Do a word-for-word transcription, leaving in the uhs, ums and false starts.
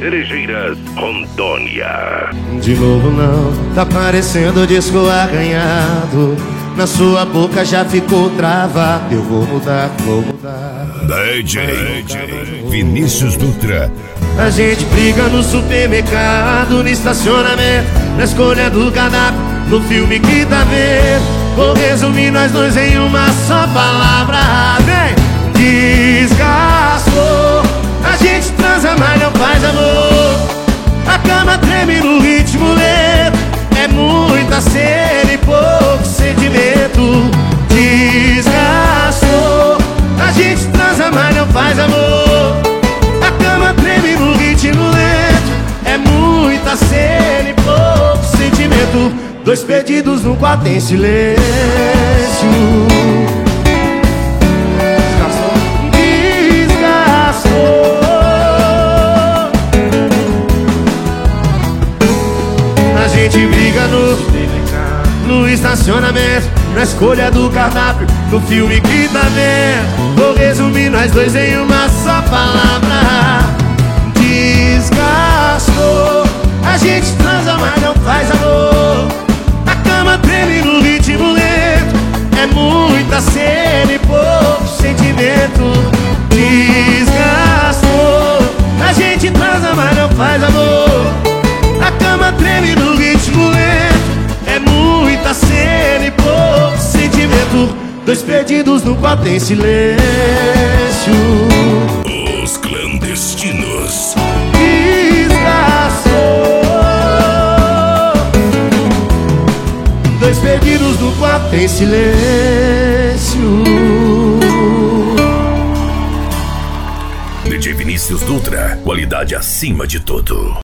Cerejeiras, Rondônia. De novo não, tá parecendo disco arranhado. Na sua boca já ficou travado. Eu vou mudar, vou mudar. D J Vinícius Dutra. A gente briga no supermercado, no estacionamento, na escolha do cardápio, no filme que tá vendo. Vou resumir nós dois em uma só palavra. Vem! Desgastou. A gente transa, mas não faz amor. A cama treme no ritmo lento. É muita cena e pouco sentimento. Desgastou. A gente transa, mas não faz amor. A cama treme no ritmo lento. É muita cena e pouco sentimento. Dois perdidos no quarto em silêncio. A gente briga no, no estacionamento, na escolha do cardápio, no filme que tá vendo. Vou resumir nós dois em uma só palavra. Desgastou. A gente transa, mas não faz amor. A cama treme no ritmo lento. É muita cena e pouco sentimento. Desgastou. A gente transa, mas não faz amor. A cama treme no ritmo lento. É muita cena e pouco sentimento. Dois perdidos no quarto em silêncio. Os clandestinos. Desgastou. Dois perdidos no quarto em silêncio. D J Vinícius Dutra, qualidade acima de tudo.